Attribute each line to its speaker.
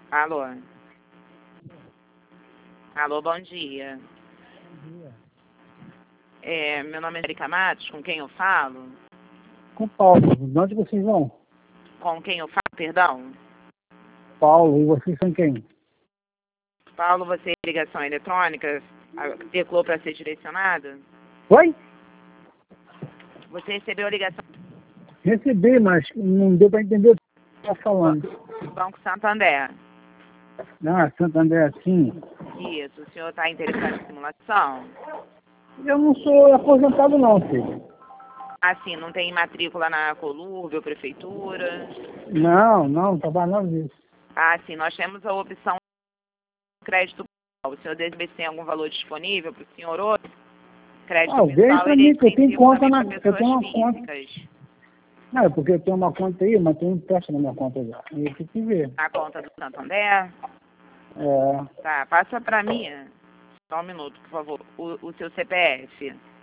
Speaker 1: Alô? Alô, bom dia. Meu nome é Erika Matos, com quem eu falo?
Speaker 2: Com Paulo. De onde vocês vão?
Speaker 1: Com quem eu falo, perdão?
Speaker 2: Paulo, e vocês são quem?
Speaker 1: Paulo, você é ligação eletrônica? Teclou para ser direcionada?
Speaker 2: Oi?
Speaker 1: Você recebeu a ligação
Speaker 2: Recebi, mas não deu para entender o que você está falando.
Speaker 1: do Banco Santander?
Speaker 2: Ah, Santander, sim.
Speaker 1: Isso, o senhor está interessado em simulação?
Speaker 2: Eu não sou aposentado não, filho.
Speaker 1: Assim, não tem matrícula na Colúrbio, Prefeitura?
Speaker 2: Não trabalho nada disso.
Speaker 1: Sim, nós temos a opção crédito pessoal. O senhor deseja ter algum valor disponível para o senhor hoje? Crédito
Speaker 2: Veio
Speaker 1: pessoal,
Speaker 2: para
Speaker 1: ele é
Speaker 2: mim, que eu tenho
Speaker 1: incentivo
Speaker 2: conta
Speaker 1: também
Speaker 2: na...
Speaker 1: para
Speaker 2: Eu
Speaker 1: pessoas
Speaker 2: tenho uma conta.
Speaker 1: físicas.
Speaker 2: Não, é porque eu tenho uma conta aí, mas tem um teste na minha conta já. E eu tenho que ver.
Speaker 1: Na conta do Santander?
Speaker 2: É,
Speaker 1: Tá, passa para mim. Só um minuto, por favor. O seu CPF.